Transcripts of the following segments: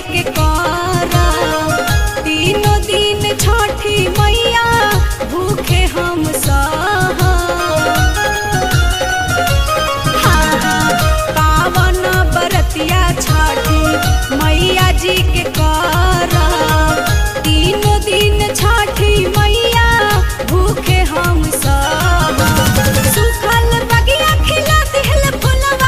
के करा तीनों दिन छठी मैया भूखे हम सह। पावन बरतिया छठी मैया जी के करा तीनों दिन छठी मैया भूखे हम सब। सुखल बगिया खिला दिहल फुलवा,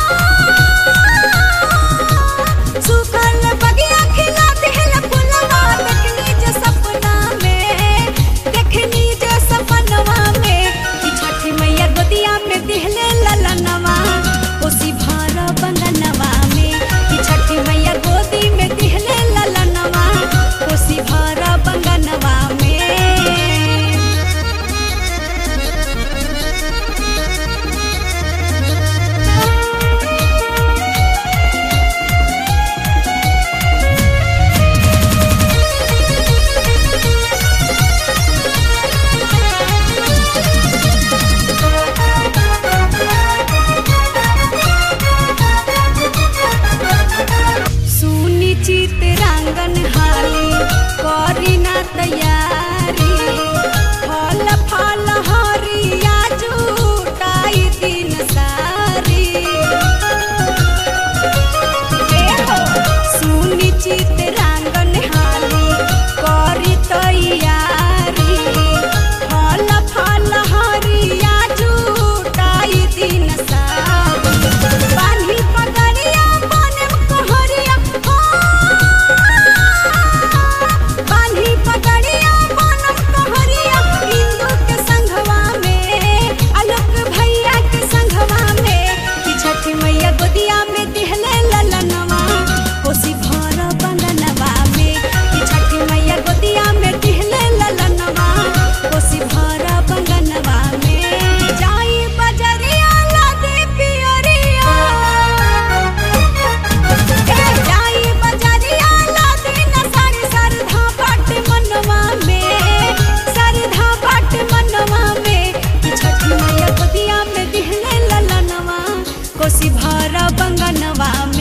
सुखल बगिया खिला दिहल फुलवा। देखनी जे सपना में, देखनी जे सपनवा में कि छठी मैया गोदिया में दिहले ललनवा। कोसी भर बंगनवा में कि छठी मैया गोदी में दिहले ललनवा। कोसी भर बंगनवा में। सुनी चितरांगन हाली करी ना तैयारी। फल फल हरिया जुटाई दिन सारी। सुनी चितरांगन हाली करी तैयारी। फल फल हरिया जुटाई दिन सारी। बान्ही पगड़िया बनेम कहरिया, बान्ही पगड़िया बनम कहरिया। इंदु के संघवा में, आलोक भैया के संघवा में कि छठी मैया गोदिया में दिहले ललनवा। कोसी भर बंगनवा में कि छठी मैया गोदिया में दिहले ललनवा। कोसी भर बंगनवा में। जाई बजरिया लादे पियरिया, जाई बजरिया लादे न साड़ी। सरधा बाट मनवा में, सरधा बाट मनवा में कि छठी मैया गोदिया में दिहले ललनवा। कोसी भर बंगनवा में।